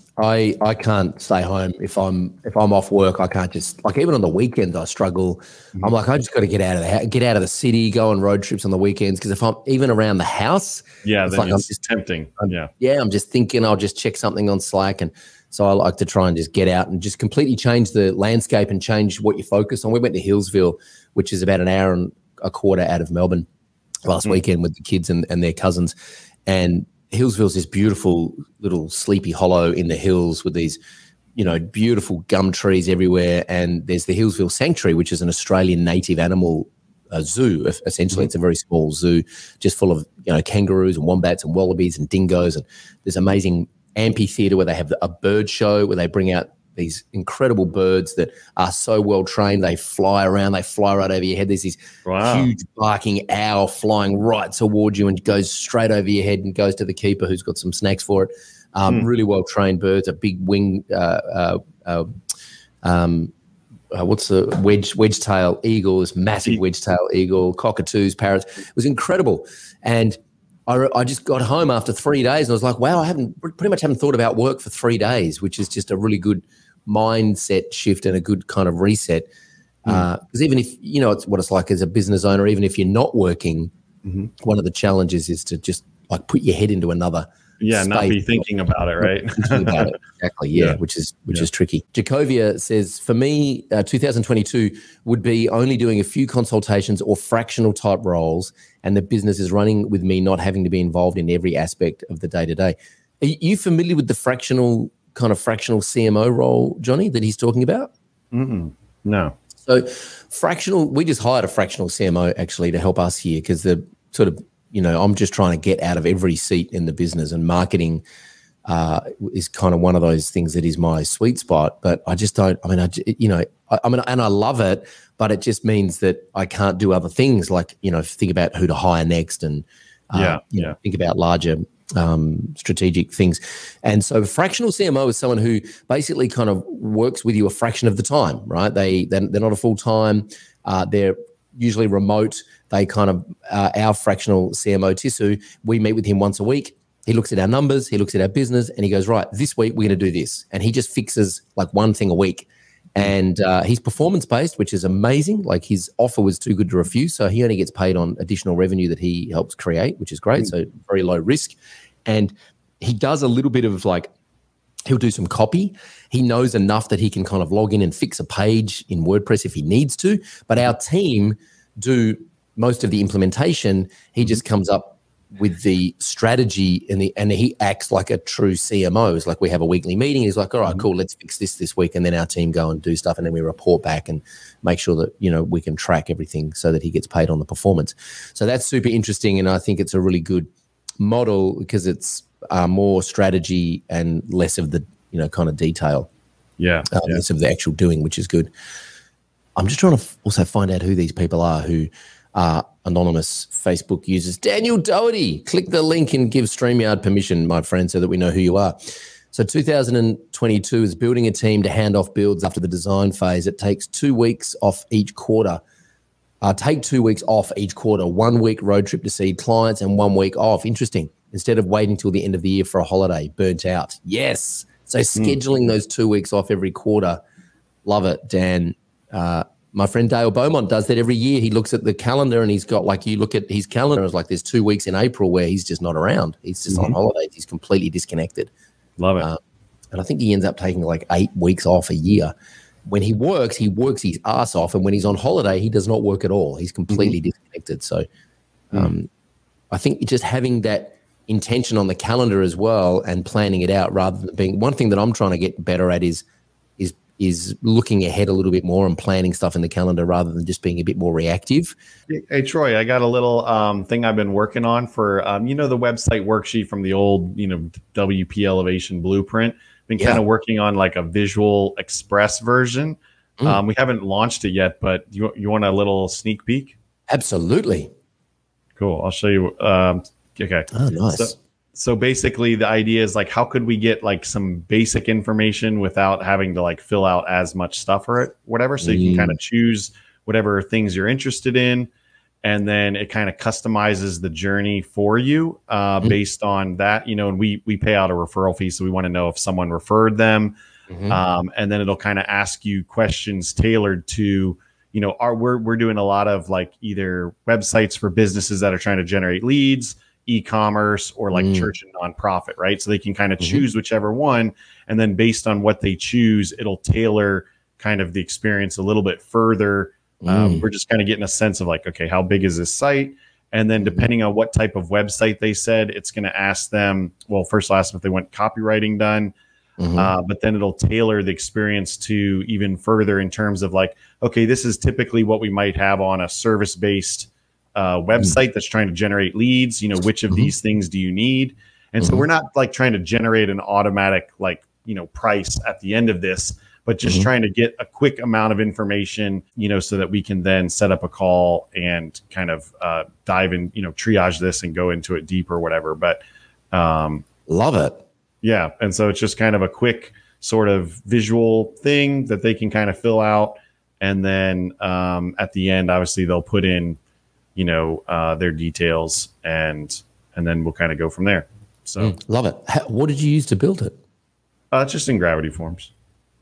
I, I can't stay home if I'm, if I'm off work. I can't just like, even on the weekends, I struggle. Mm-hmm. I'm like, I just got to get out of the house, get out of the city, go on road trips on the weekends. Cause if I'm even around the house, yeah, it's then like it's I'm just tempting. I'm, yeah. Yeah. I'm just thinking I'll just check something on Slack. And so I like to try and just get out and just completely change the landscape and change what you focus on. We went to Hillsville, which is about an hour and a quarter out of Melbourne last mm-hmm. weekend with the kids and, and their cousins. And Hillsville's this beautiful little sleepy hollow in the hills with these, you know, beautiful gum trees everywhere. And there's the Hillsville Sanctuary, which is an Australian native animal uh, zoo. Essentially, mm-hmm. it's a very small zoo just full of, you know, kangaroos and wombats and wallabies and dingoes. And there's amazing amphitheater where they have a bird show where they bring out these incredible birds that are so well trained. They fly around, they fly right over your head. There's this wow. huge barking owl flying right towards you and goes straight over your head and goes to the keeper who's got some snacks for it. Um, hmm. Really well trained birds, a big wing, uh, uh, uh, um, uh, what's the wedge wedge tail eagle, this massive wedge tail eagle, cockatoos, parrots. It was incredible. And I, I just got home after three days and I was like, wow, I haven't pretty much haven't thought about work for three days, which is just a really good mindset shift and a good kind of reset. Because mm. uh, even if, you know, it's what it's like as a business owner, even if you're not working, mm-hmm. one of the challenges is to just like put your head into another Yeah, not be thinking about it, right? Thinking about it, exactly. Yeah, yeah, which is which yeah. is tricky. Jacovia says, for me, uh, two thousand twenty-two would be only doing a few consultations or fractional type roles, and the business is running with me not having to be involved in every aspect of the day to day. Are you familiar with the fractional kind of fractional C M O role, Johnny, that he's talking about? Mm-mm. No. So fractional, we just hired a fractional C M O actually to help us here because the sort of, you know, I'm just trying to get out of every seat in the business, and marketing uh, is kind of one of those things that is my sweet spot. But I just don't, I mean, I, you know, I, I mean, and I love it, but it just means that I can't do other things like, you know, think about who to hire next and, uh, yeah, you yeah. know, think about larger um, strategic things. And so fractional C M O is someone who basically kind of works with you a fraction of the time, right? They, they're, they're not a full-time, uh, they're usually remote. They kind of, uh, our fractional C M O, Tisu, we meet with him once a week. He looks at our numbers, he looks at our business, and he goes, right, this week we're going to do this. And he just fixes like one thing a week. And uh, he's performance-based, which is amazing. Like his offer was too good to refuse. So he only gets paid on additional revenue that he helps create, which is great. So very low risk. And he does a little bit of like, he'll do some copy. He knows enough that he can kind of log in and fix a page in WordPress if he needs to. But our team do most of the implementation. He just comes up with the strategy and the and he acts like a true C M O. It's like we have a weekly meeting. He's like, all right, cool, let's fix this this week. And then our team go and do stuff, and then we report back and make sure that, you know, we can track everything so that he gets paid on the performance. So that's super interesting, and I think it's a really good model because it's uh, more strategy and less of the, you know, kind of detail. Yeah, uh, yeah. Less of the actual doing, which is good. I'm just trying to f- also find out who these people are who are anonymous Facebook users. Daniel Doherty, click the link and give StreamYard permission, my friend, so that we know who you are. So two thousand twenty-two is building a team to hand off builds after the design phase. It takes two weeks off each quarter. Uh, take two weeks off each quarter, one week road trip to see clients and one week off. Interesting. Instead of waiting till the end of the year for a holiday, burnt out. Yes. So scheduling mm. those two weeks off every quarter. Love it, Dan. Uh, my friend Dale Beaumont does that every year. He looks at the calendar and he's got like, you look at his calendar, it's like there's two weeks in April where he's just not around. He's just mm-hmm. on holidays. He's completely disconnected. Love it. Uh, and I think he ends up taking like eight weeks off a year. When he works, he works his ass off. And when he's on holiday, he does not work at all. He's completely mm-hmm. disconnected. So um, mm. I think just having that intention on the calendar as well and planning it out rather than being, one thing that I'm trying to get better at is is is looking ahead a little bit more and planning stuff in the calendar rather than just being a bit more reactive. Hey, Troy, I got a little um, thing I've been working on for, um, you know, the website worksheet from the old, you know, W P Elevation blueprint. Been yeah. kind of working on like a Visual Express version. Mm. Um, we haven't launched it yet, but you, you want a little sneak peek? Absolutely. Cool. I'll show you. Um, okay. Oh, nice. So, So basically the idea is like, how could we get like some basic information without having to like fill out as much stuff or it, whatever. So mm. you can kind of choose whatever things you're interested in. And then it kind of customizes the journey for you uh, mm. based on that, you know, and we, we pay out a referral fee. So we want to know if someone referred them. Mm-hmm. Um, and then it'll kind of ask you questions tailored to, you know, our, we're, we're doing a lot of like either websites for businesses that are trying to generate leads, e-commerce, or like mm. church and nonprofit, right? So they can kind of mm-hmm. choose whichever one. And then based on what they choose, it'll tailor kind of the experience a little bit further. Mm. Um, we're just kind of getting a sense of like, okay, how big is this site? And then depending mm-hmm. on what type of website they said, it's going to ask them, well, first I'll ask them if they want copywriting done. Mm-hmm. Uh, but then it'll tailor the experience to even further in terms of like, okay, this is typically what we might have on a service-based uh, website mm-hmm. that's trying to generate leads. You know, which of mm-hmm. these things do you need? And mm-hmm. so we're not like trying to generate an automatic like, you know, price at the end of this, but just mm-hmm. trying to get a quick amount of information, you know, so that we can then set up a call and kind of uh, dive in, you know, triage this and go into it deeper or whatever. But um, love it. Yeah. And so it's just kind of a quick sort of visual thing that they can kind of fill out. And then um, at the end, obviously they'll put in, you know, uh, their details and, and then we'll kind of go from there. So mm, love it. How, what did you use to build it? Uh, just in Gravity Forms.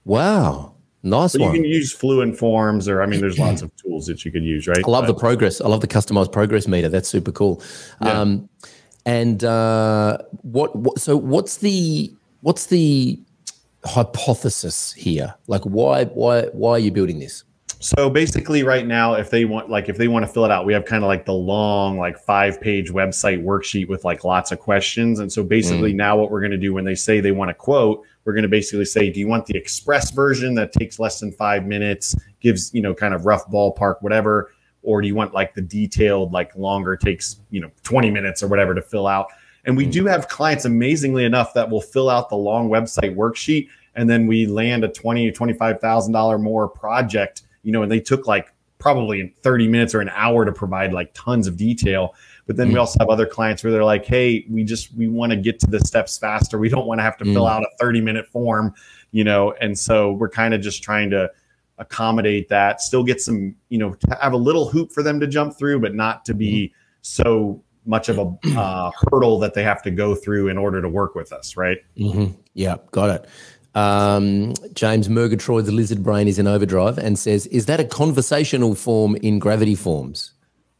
Wow. Nice but one. You can use Fluent Forms or, I mean, there's lots of tools that you could use, right? I love but, the progress. I love the customized progress meter. That's super cool. Yeah. Um, And uh, what, what? So what's the what's the hypothesis here? Like, why why why are you building this? So basically right now, if they want, like, if they want to fill it out, we have kind of like the long, like five page website worksheet with like lots of questions. And so basically mm. now what we're going to do when they say they want a quote, we're going to basically say, do you want the express version that takes less than five minutes, gives, you know, kind of rough ballpark, whatever, or do you want like the detailed, like longer, takes, you know, twenty minutes or whatever to fill out? And we mm. do have clients, amazingly enough, that will fill out the long website worksheet. And then we land a twenty thousand dollars, twenty-five thousand dollars more project, you know, and they took like probably in thirty minutes or an hour to provide like tons of detail. But then mm. we also have other clients where they're like, hey, we just, we want to get to the steps faster. We don't want to have to mm. fill out a thirty minute form, you know? And so we're kind of just trying to accommodate that, still get some, you know, to have a little hoop for them to jump through, but not to be mm. so much of a uh, hurdle that they have to go through in order to work with us. Right. Mm-hmm. Yeah. Got it. Um, James Murgatroyd's lizard brain is in overdrive and says, is that a conversational form in Gravity Forms?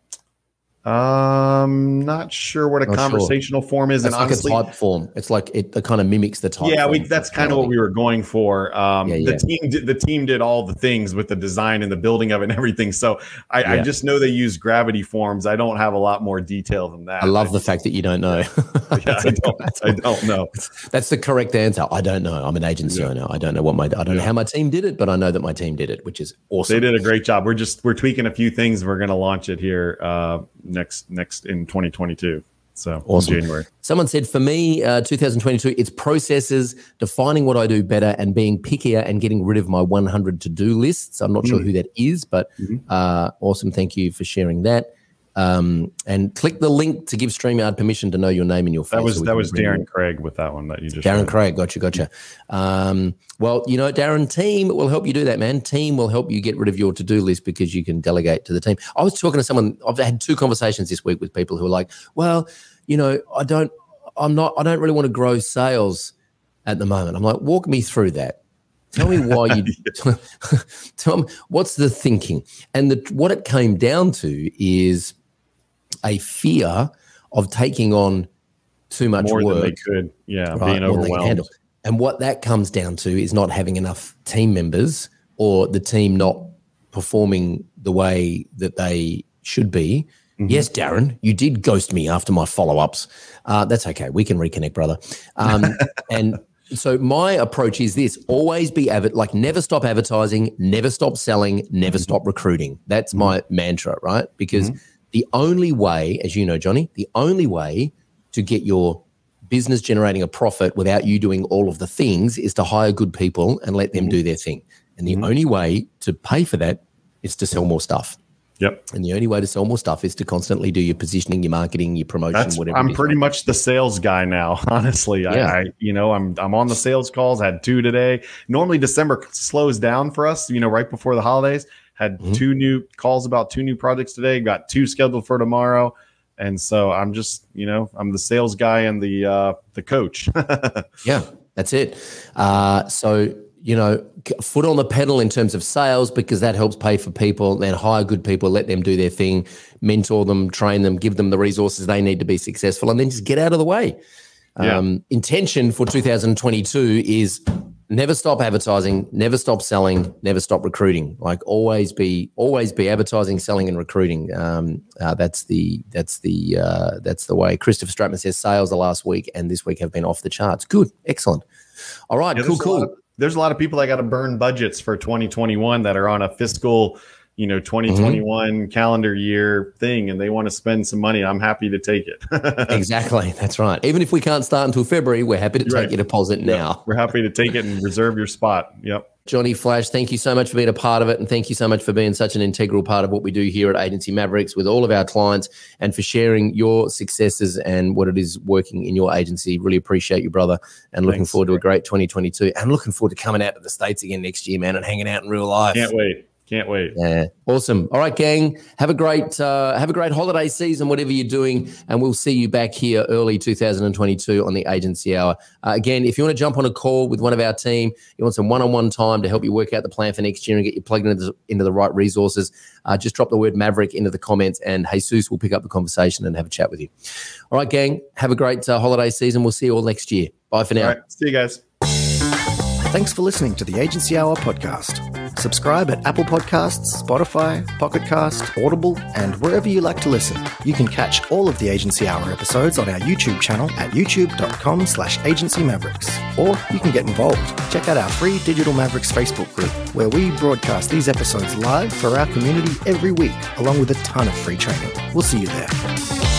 Um, not sure what a not conversational sure. form is. It's and like honestly, a type form. It's like it, it kind of mimics the type. Yeah, form we, that's kind of what we were going for. Um, yeah, yeah. the team did, the team did all the things with the design and the building of it and everything. So I, yeah. I just know they use Gravity Forms. I don't have a lot more detail than that. I love I the just, fact that you don't know. yeah, I don't, I don't know. That's the correct answer. I don't know. I'm an agency yeah. owner. I don't know what my I don't yeah. know how my team did it, but I know that my team did it, which is awesome. They did a great job. We're just we're tweaking a few things. We're going to launch it here uh, next next in twenty twenty-two. So awesome. January. Someone said for me, uh, two thousand twenty-two, it's processes, defining what I do better and being pickier and getting rid of my one hundred to-do lists. I'm not mm-hmm. sure who that is, but mm-hmm. uh, awesome. Thank you for sharing that. Um, and click the link to give StreamYard permission to know your name and your face. That was so that was Darren Craig with that one that you just Darren read. Craig, gotcha, gotcha. Um, well, you know, Darren, team will help you do that, man. Team will help you get rid of your to-do list because you can delegate to the team. I was talking to someone, I've had two conversations this week with people who are like, well, you know, I don't, I'm not, I don't really want to grow sales at the moment. I'm like, walk me through that. Tell me why you, tell me, what's the thinking? And the, what it came down to is a fear of taking on too much more work. Than they could, yeah, right, being overwhelmed. And what that comes down to is not having enough team members or the team not performing the way that they should be. Mm-hmm. Yes, Darren, you did ghost me after my follow-ups. Uh, that's okay. We can reconnect, brother. Um, and so my approach is this: always be avid, like never stop advertising, never stop selling, never mm-hmm. stop recruiting. That's mm-hmm. my mantra, right? Because mm-hmm. the only way, as you know, Johnny, the only way to get your business generating a profit without you doing all of the things is to hire good people and let them mm-hmm. do their thing. And the mm-hmm. only way to pay for that is to sell more stuff. Yep. And the only way to sell more stuff is to constantly do your positioning, your marketing, your promotion, That's, whatever. I'm pretty right. much the sales guy now, honestly. Yeah. I, I, you know, I'm I'm on the sales calls. I had two today. Normally December slows down for us, you know, right before the holidays. Had mm-hmm. two new calls about two new projects today. Got two scheduled for tomorrow. And so I'm just, you know, I'm the sales guy and the uh, the coach. Yeah, that's it. Uh, so, you know, foot on the pedal in terms of sales because that helps pay for people. Then hire good people, let them do their thing, mentor them, train them, give them the resources they need to be successful, and then just get out of the way. Yeah. Um, intention for two thousand twenty-two is never stop advertising, never stop selling, never stop recruiting. Like always be, always be advertising, selling, and recruiting. Um, uh, that's the that's the uh, that's the way. Christopher Stratman says sales the last week and this week have been off the charts. Good, excellent. All right, yeah, cool, cool. Of, there's a lot of people that got to burn budgets for twenty twenty-one that are on a fiscal, you know, twenty twenty-one mm-hmm. calendar year thing, and they want to spend some money. I'm happy to take it. Exactly. That's right. Even if we can't start until February, we're happy to take right. your deposit yep. now. We're happy to take it and reserve your spot. Yep. Johnny Flash, thank you so much for being a part of it. And thank you so much for being such an integral part of what we do here at Agency Mavericks with all of our clients and for sharing your successes and what it is working in your agency. Really appreciate you, brother. And looking Thanks. forward to a great twenty twenty-two and looking forward to coming out to the States again next year, man, and hanging out in real life. Can't wait. Can't wait. Yeah, awesome. All right, gang. Have a great uh, have a great holiday season, whatever you're doing, and we'll see you back here early two thousand twenty-two on the Agency Hour. Uh, again, if you want to jump on a call with one of our team, you want some one-on-one time to help you work out the plan for next year and get you plugged into the, into the right resources, uh, just drop the word Maverick into the comments, and Jesus will pick up the conversation and have a chat with you. All right, gang. Have a great uh, holiday season. We'll see you all next year. Bye for now. All right, see you guys. Thanks for listening to the Agency Hour podcast. Subscribe at Apple Podcasts, Spotify, Pocket Cast, Audible, and wherever you like to listen. You can catch all of the Agency Hour episodes on our YouTube channel at youtube.com slash agency mavericks. Or you can get involved. Check out our free Digital Mavericks Facebook group, where we broadcast these episodes live for our community every week, along with a ton of free training. We'll see you there.